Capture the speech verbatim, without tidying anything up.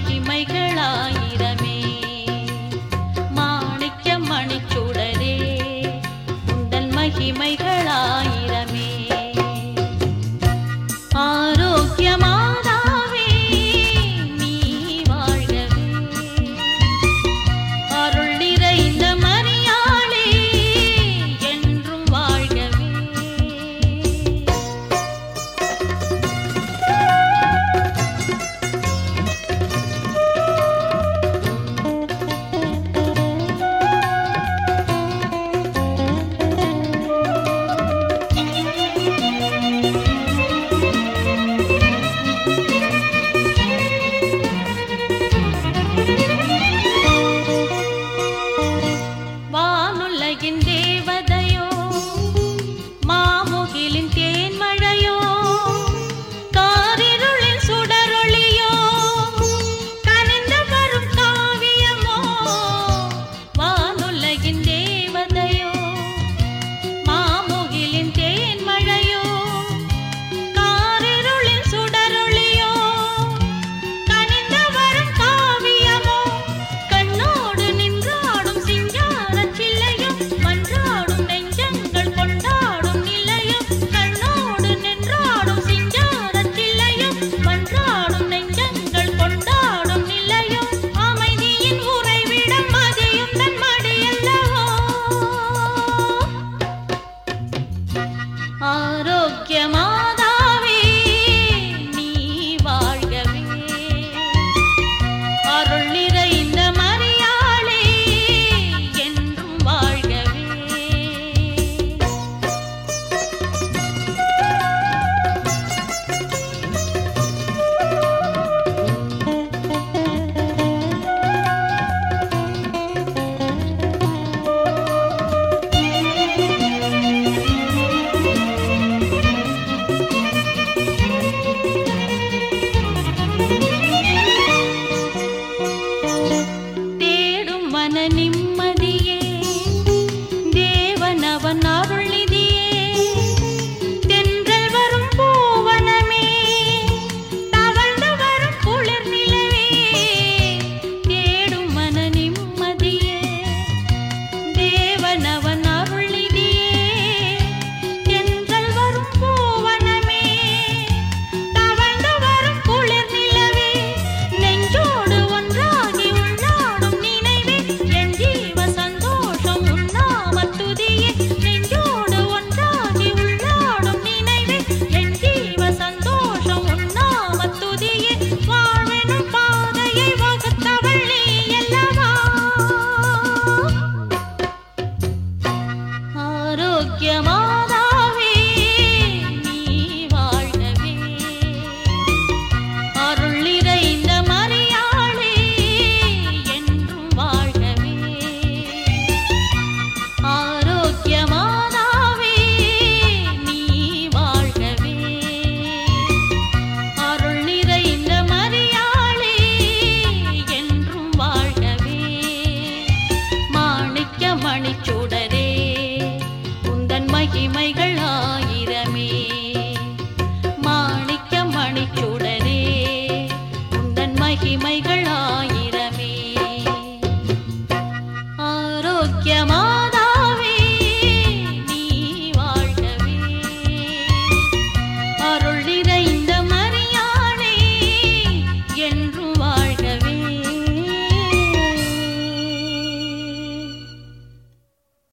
மகிமைகளாயிரமே. மாணிக்க மணிச்சுடரே உந்தன் மகிமைகளாயிரமே. ஆரோக்கியமாதாவே நீ வாழ்கவே. அருள் நிறைந்த மரியாளே என்றும் வாழ்கவே. வானுலகின் தேவதையோ மாமுகிலின் தேன்மழையோ காரிருளின் சுடரொளியோ கனிந்து வரும் காவியமோ. வானுலகின் தேவதையோ மாமுகிலின் தேன்மழையோ காரிருளின் சுடரொளியோ கனிந்து வரும் காவியமோ. கண்ணோடு நின்றாடும் சிங்காரச் சிலையும் மன்றாடும் நெஞ்சங்கள் கொண்டாடும் நிலையும். கண்ணோடு நின்றாடும் சிங்காரச் சிலையும் மன்றாடும் நெஞ்சங்கள் கொண்டாடும் நிலையும். அமைதியின் உறைவிடம் மதியும் தன் மடியல்லவோ. ஆரோக்கியமாதாவே நீ வாழ்கவே. அருள் நிறைந்த மரியாளே என்றும் வாழ்கவே. தேடும் மன நிம்மதியே தேவனவன் அருள் நிதியே. தென்றல் வரும் பூவனமே தவழ்ந்து வரும் குளிர் நிலவே. தேடும் மன நிம்மதியே தேவனவன் அருள் நிதியே. தென்றல் வரும் பூவனமே தவழ்ந்து வரும் குளிர் நிலவே. நெஞ்சோடு ஒன்றாகி உள்ளாடும் நினைவே என் ஜீவ சந்தோஷம் உன்னாமத் துதியே. நெஞ்சோடு ஒன்றாகி உள்ளாடும் நினைவே என் ஜீவ சந்தோஷம் உன்னாமத் துதியே. வாழ்வெனும் பாதையை வகுத்தவள் நீ அல்லவா. ஆரோக்கியமாதாவே நீ வாழ்கவே. அருள் நிறைந்த மரியாளே என்றும் வாழ்கவே. ஆரோக்கியமாதாவே நீ வாழ்கவே. அருள் நிறைந்த மரியாளே என்றும் வாழ்கவே. மாணிக்க மணிச்சுடரே உந்தன் மகிமைகள் ஆயிரமே. மாணிக்க மணிச்சுடரே உந்தன் மகிமைகள் ஆயிரமே.